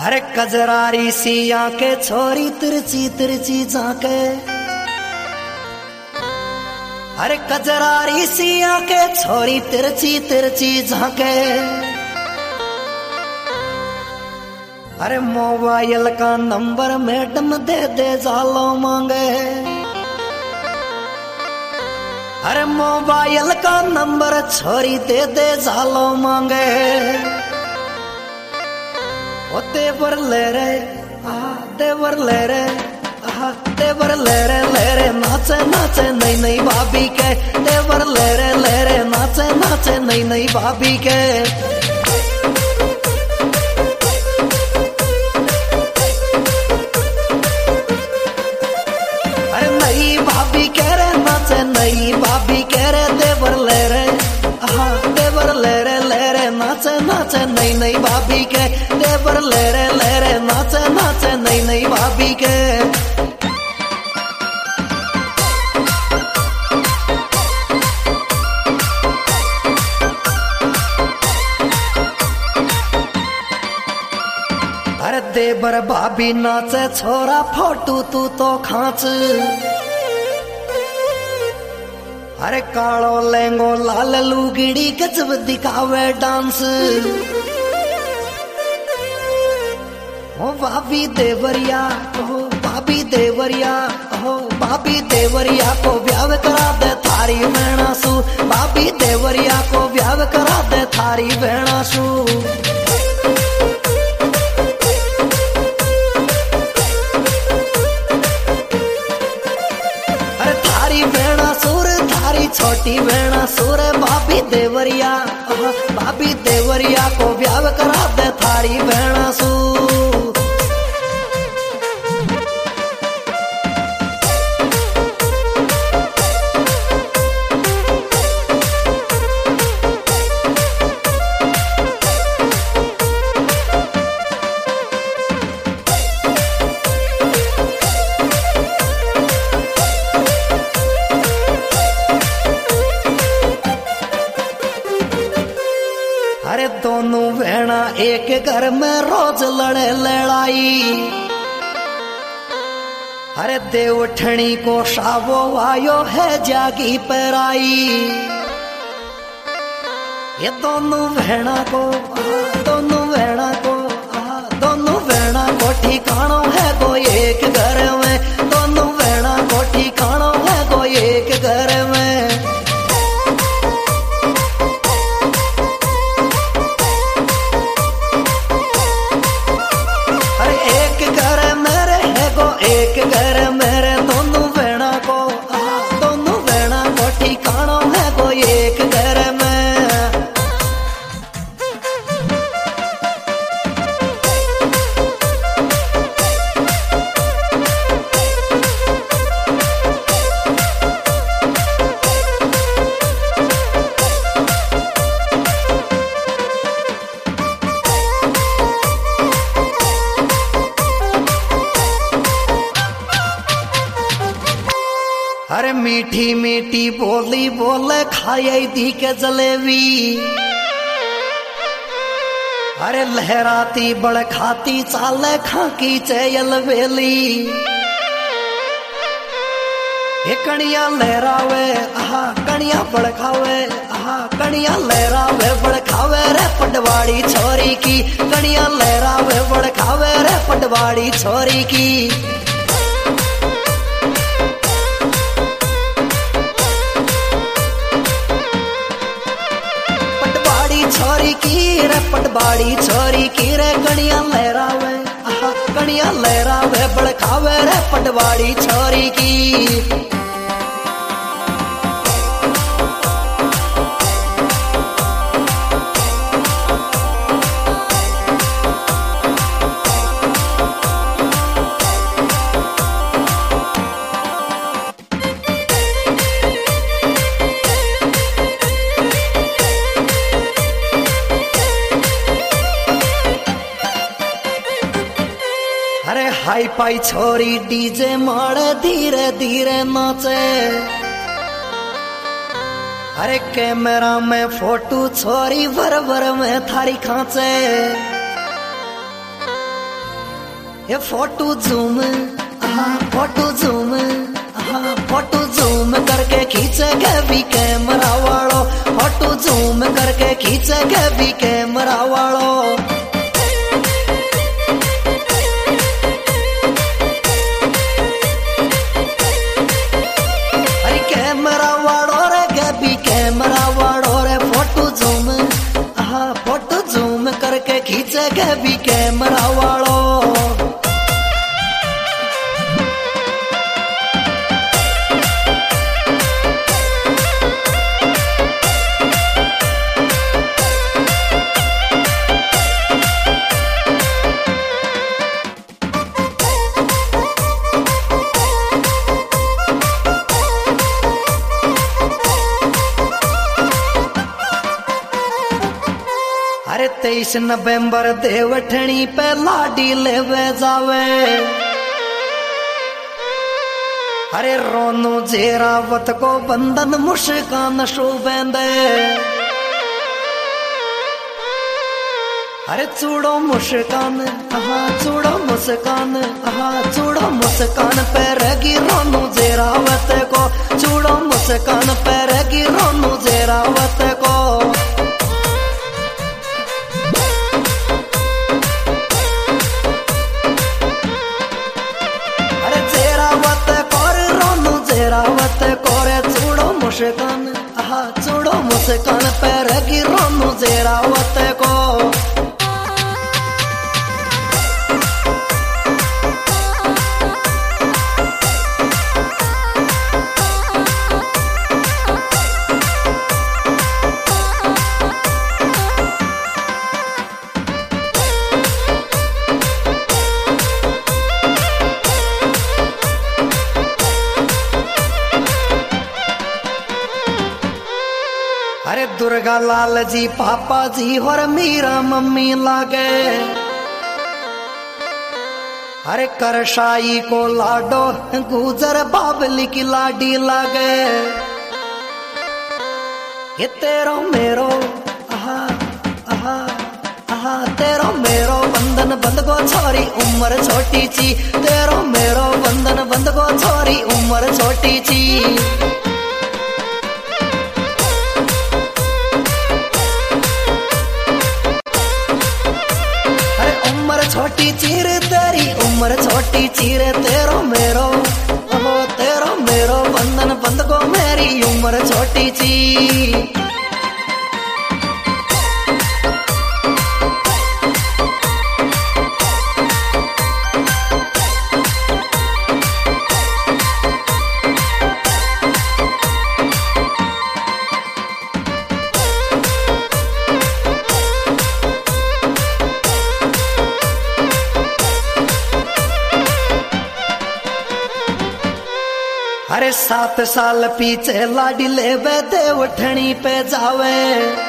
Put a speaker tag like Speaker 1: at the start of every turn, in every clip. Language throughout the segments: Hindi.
Speaker 1: अरे कजरारी सी आंखें छोरी तिरछी तिरछी झांके, अरे कजरारी सी आंखें छोरी तिरछी तिरछी झांके। अरे मोबाइल का नंबर मैडम दे दे जालो मांगे, अरे मोबाइल का नंबर छोरी दे दे जालो मांगे। ओ देवर ले रे देवर ले रे देवर ले रे नाचे नाचे नई नई भाभी के, देवर ले रे नाचे नाचे नई नई भाभी के। अरे नई भाभी कह रे नाचे नई भाभी कह रे, देवर ले रे देवर ले रे नाचे नाचे नई नई भाभी के, देवर ले रे नाचे नाचे नई नई भाभी के। अरे देवर भाभी नाचे छोरा फोटू तू तो खांच, अरे कालो लेंगो लाल लुगड़ी गजब दिखावे डांस। ओ भाभी देवरिया ओ भाभी देवरिया ओ भाभी देवरिया को ब्याह करा दे थारी बहना सू, भाभी देवरिया को ब्याह करा दे थारी बहना सू। अरे थारी बहना सूर छोटी बहना सूर, भाभी देवरिया भाभी देवरिया को ब्याह करा दे थारी बहना सू। अरे दोनों बहना एक घर में रोज लड़े लड़ाई, अरे देवठणी को शावो आयो है जागी पर आई। ये दोनों बहना को ठिकानो है कोई एक घर में, दोनों बहना को ठिकानो है कोई एक घर में। एक घर मेरे दोनों बहना को ठिकाना है कोई एक घर में। अरे मीठी मीठी बोली बोले खाए दी के जलेबी, अरे लहराती बड़ खाती चाले खाकी चयल बेली। ये कणिया लहरावे कणिया बड़ खावे कणिया लहरावे बड़ खावे रे पटवाड़ी छोरी की, कणिया लहरावे बड़ खावे रे पटवाड़ी छोरी की। छोरी की रे पटवाड़ी छोरी की रे, कणिया लहरावे बड़ खावे रे पटवाड़ी छोरी की। अरे हाई पाई छोरी डीजे मारे धीरे धीरे नाचे, अरे कैमरा में फोटो छोरी भर भर में थारी खांचे। ये photo zoom photo zoom photo zoom करके खींचेगा भी कैमरा वालों, फोटो जूम करके खींचेगा भी कैमरा वालों। अरे कैमरा वालों रे गबी कैमरा वालों रे फोटो जूम करके खींचेगा भी कैमरा वालों। अरे 23 नवंबर देवठनी पे लाडी लेवे जावे। अरे रोनू जेरावत को बंधन मुस्कान शोभेंदे। अरे चूड़ो मुस्कान चूड़ो मुस्कान चूड़ो मुस्कान पे रहेगी रोनू जेरावत को, चूड़ो मुस्कान पे रहेगी रोनू जेरावत को। जेरावत कोरे चूड़ो मुस्कान पे रहेगी रोनू जेरावत को। अरे दुर्गा लाल जी पापा जी और मीरा मम्मी लागे। अरे करशाई को लाडो गुजर बाबली की लाडी लागे। ये तेरो मेरो तेरो मेरो बंधन बंध गो छोरी उम्र छोटी ची, तेरो मेरो बंधन बंध गो छोरी उम्र छोटी ची। छोटी चीर तेरी उम्र छोटी चीर तेरो मेरो बंधन बंध गो मेरी उम्र छोटी ची। अरे 7 साल पीछे लाडी लेवे देवठनी पे जावे।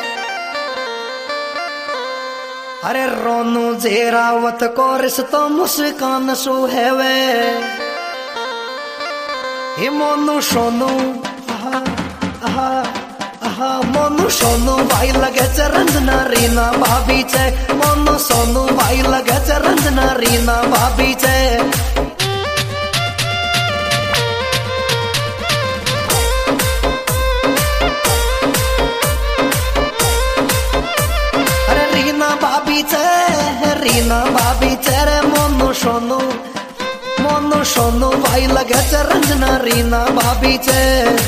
Speaker 1: अरे रोनू जेरावत को रिश्तो मुस्कान सुहेवे। हे मोनू सोनू मोनू सोनू भाई लगे च रंजना रीना भाभी चे, मोनू सोनू भाई लगे च रंजना रीना भाभी चे। रीना भाभी चेरे मोनू सोनू भाई लगे च रंजना रीना भाभी चे।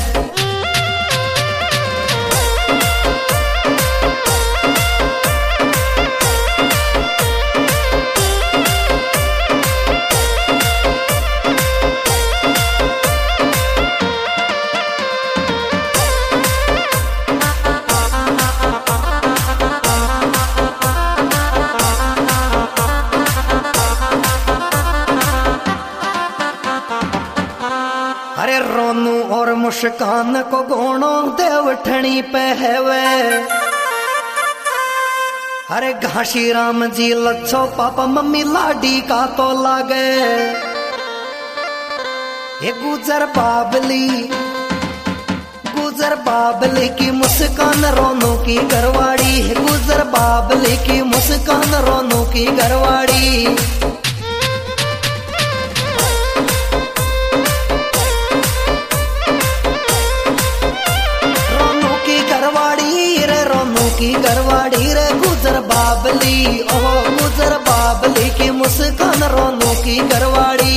Speaker 1: अरे रोनू और मुस्कान को गोणो देवठनी पे हैवे। अरे घासी राम जी लच्छो पापा मम्मी लाडी का तो लागे। ये गुजर बाबली की मुस्कान रोनू की घरवाड़ी, गुजर बाबली की मुस्कान रोनू की घरवाड़ी। की घरवाड़ी रे गुजर बाबली, ओ गुजर बाबली की मुस्कान रोनू की घरवाड़ी।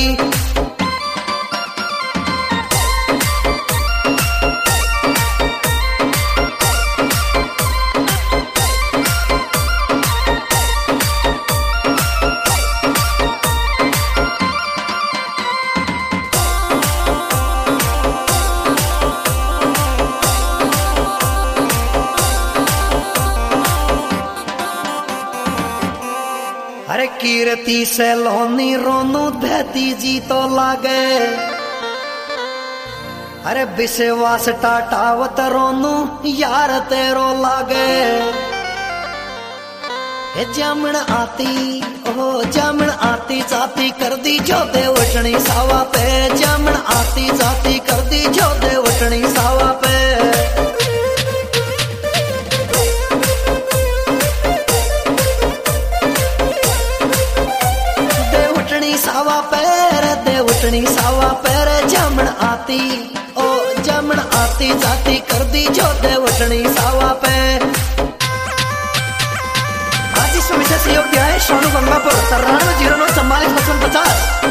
Speaker 1: अरे कीर्ति से लोनी रोनू देती जी तो लागे, अरे विश्वास टाटावत रोनू यार तेरो लागे। हे जामन आती ओ जामन आती जाती कर दी जो देवटनी सावा पे, जामन आती जाती कर दी जो देवटनी सावा पे। सावा पैर देवटनी सावा पैर जामन आती ओ जामन आती जाती कर दी जो देवटनी सावा पे। आज इस विशेष सहयोग दिया है सोनू गंगापुर 93 09 44 55 50।